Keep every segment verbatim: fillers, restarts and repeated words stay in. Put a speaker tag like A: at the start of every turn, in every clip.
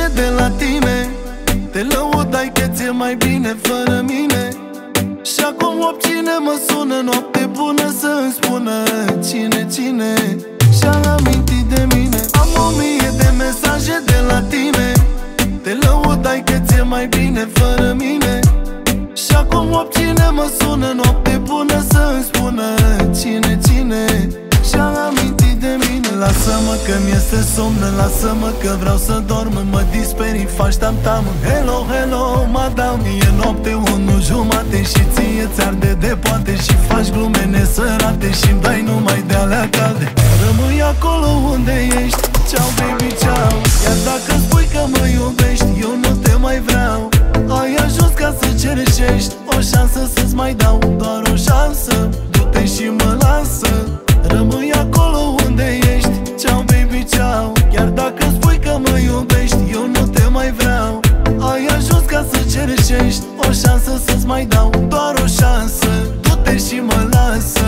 A: de la tine. Te lăudai că ți-e mai bine fără mine. Și acum oricine mă sună noapte bună să-mi spună cine, cine și-a amintit de mine. Am o mie de mesaje de la tine. Te lăudai că ți-e mai bine fără mine. Și acum oricine mă sună noapte bună să-mi spună cine, cine și-a amintit de mine. Lasă-mă că mi-este somn, lasă-mă că vreau să dorm. Mă disperii, faci tam-tam. Hello, hello, madame. E noapte unu jumate și ție ți-arde de poate. Și faci glume nesărate și-mi dai numai de-alea calde. Rămâi acolo unde ești, ciao baby, ciao. Iar dacă spui că mă iubești, eu nu te mai vreau. Ai ajuns ca să cerșești o șansă să-ți mai dau. Doar o șansă, du-te și mă lasă. Rămâi acolo unde ești, ciao baby, ciao. Iar dacă spui că mă iubești, eu nu te mai vreau. Ai ajuns ca să cerșești o șansă să-ți mai dau. Doar o șansă, du-te și mă lasă.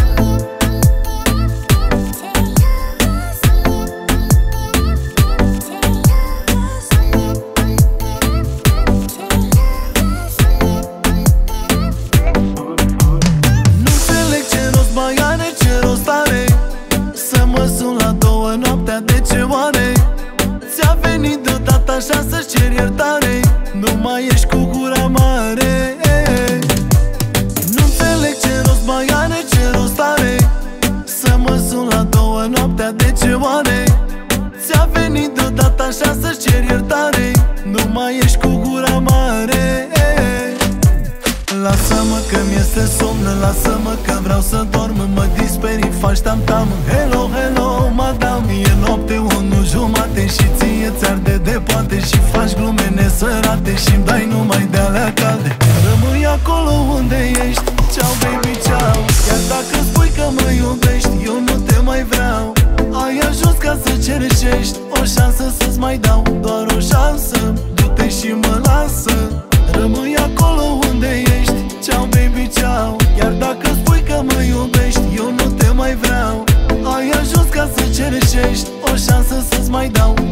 A: Ți-a venit deodată așa să-ți ceri iertare. Nu mai ești cu gura mare. Nu înțeleg ce rost mai are, ce rost are să mă sun la două noaptea, de ce oare? Ți-a venit deodată așa să-ți ceri iertare. Nu mai ești cu gura mare. Lasă-mă că mi-este somn, lasă-mă că vreau să dorm. Mă disperii, faci tam-tam. Hello, hello, madame. E noapte unu jumate și ție ți-arde de poate. Și faci glume nesărate și-mi dai numai de-alea calde. Rămâi acolo unde ești, ciao baby, ciao. Iar dacă spui că mă iubești, eu nu te mai vreau. Ai ajuns ca să cerșești o șansă să-ți mai dau. Doar o șansă, du-te și mă lasă. Rămâi acolo unde ești, ciao baby, ciao. Iar dacă spui că mă iubești, eu nu te mai vreau. Ai ajuns ca să cerșești o șansă să-ți mai dau.